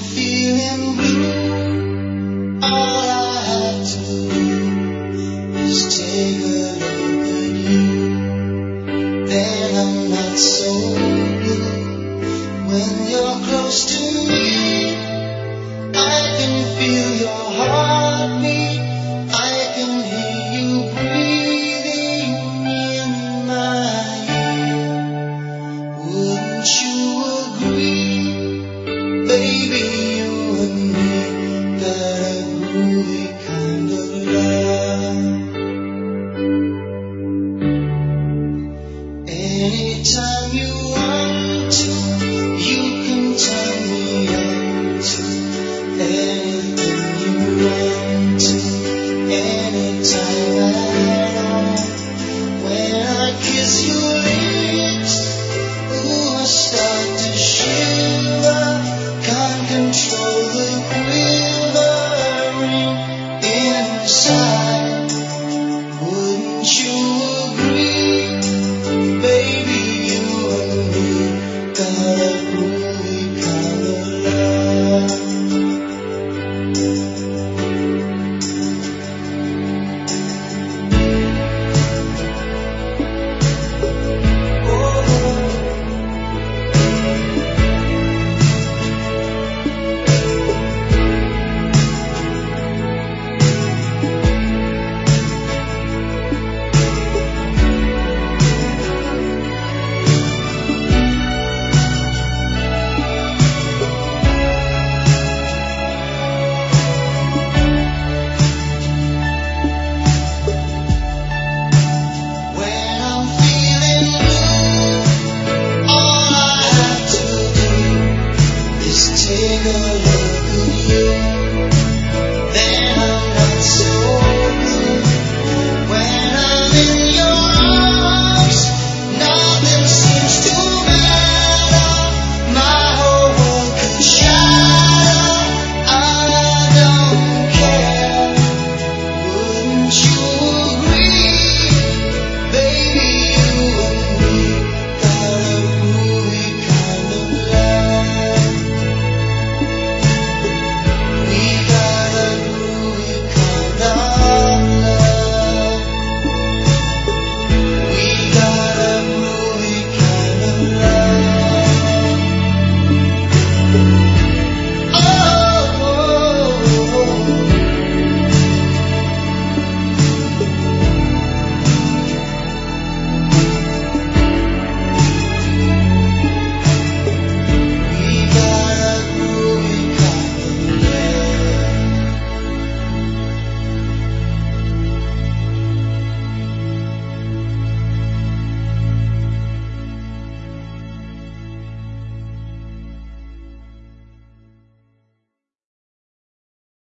feeling blue, all I have to do is take a look at you. Then I'm not so blue when you're close to me. I can feel your heartbeat, I can hear you breathing in my ear. Wouldn't you agree, baby, you and me got a groovy kind of love. Anytime you want to, you can turn me on to anything you want to, anytime at all. When I kiss your lips, ooh, I start to shiver, can't control the quivering inside. Wouldn't you agree, baby, you and me got a groovy kind of love. When I'm feeling blue, all I have to do is take a look at you.